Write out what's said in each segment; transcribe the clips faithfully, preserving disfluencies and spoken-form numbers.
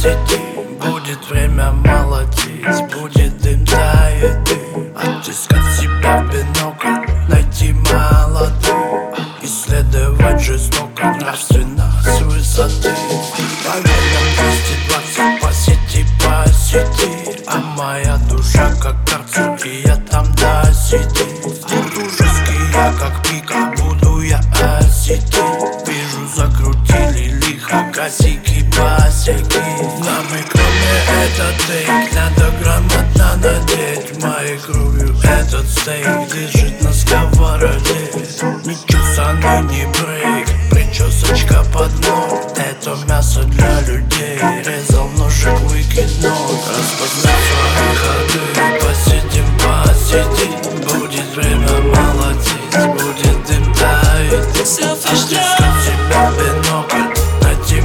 посиди. Будет время молотить, будет дым да еды. Отыскать себя в бинокль, найти молодых, исследовать жестоко, нравственно, с высоты. По венам двести двадцать, посиди, посиди. А моя душа как карцер, и я там досидеть. Буду жесткий я как пика, буду я осетить. Вижу, закрутили лихо, косяки, босяки. Нам и кроме этот тейк надо грамотно надеть. Моей кровью этот стейк держит на сковороде. Не чесанный, не брейк, причесочка под ноль. Это мясо для людей, резал ножик выкидной. Распознать свои ходы, посидим, посидим. Будет время молотить, будет дым таять. Отыскать себя в бинокль, найти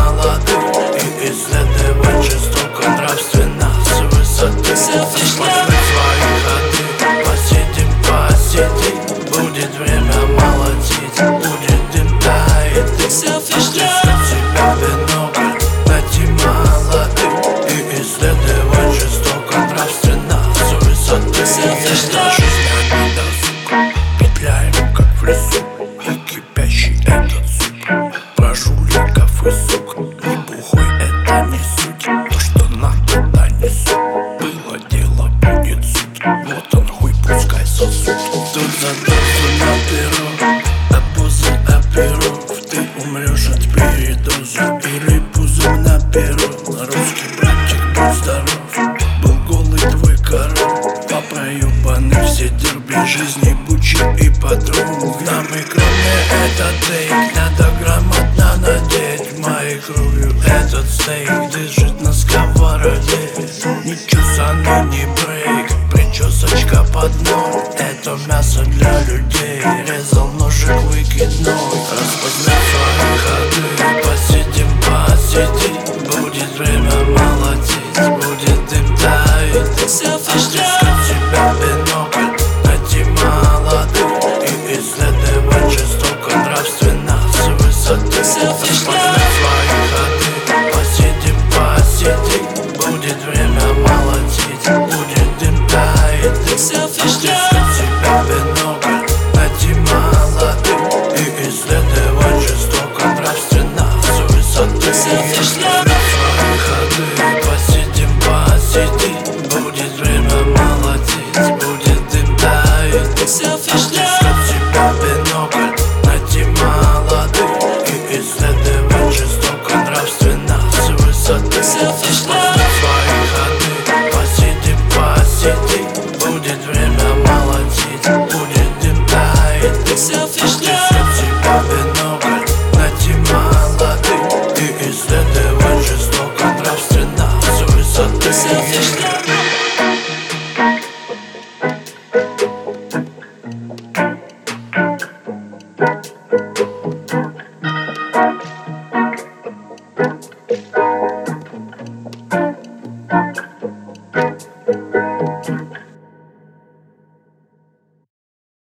молодых и исследовать жестоко, нравственно, с высоты. Распознать свои ходы, посидим, посидим. Будет время молотить, будет дым таять. Отыскать себя в бинокль, найти молодых и исследовать жестоко, нравственно, с высоты. Жизнь обида, сука, петляем как в лесу, и кипящий этот суп. Про жуликов и сук, не бухой, это не суть. То, что надо, да не суть. Было дело, будет суд. Вот он хуй, пускай сосуд. Тут за дозу наберу, обузы оперу. Ты умрешь от передоза или пузом наберу. Русский братик, будь здоров. Был голый твой король, по проебаны все дерби жизни, бучи и подром. Нам и кроме этот тейк надо грамотно надеть. Моей кровью этот стейк держит на сковороде. Не чесанный, не брейк, причесочка под ноль. Это мясо для людей, резал ножик выкидной. Распознать свои ходы, посидим, посидим. Будет время молотить, будет дым таять. Отыскать себя в бинокль, найти молодых и исследовать жестоко, нравственно, с высоты. Распознать свои ходы, посидим, посидим. Будет время молотить, будет дым таять. Отыскать себя в бинокль, найти молодых и исследовать жестоко, нравственно, с высоты. Распознать свои ходы, посидим, посидим. Будет время молотить, будет дым таять. Отыскать себя в бинокль, найти молодых и исследовать жестоко, нравственно, с высоты. Распознать свои ходы, посидим, посидим. Будет время молотить, будет дым таять.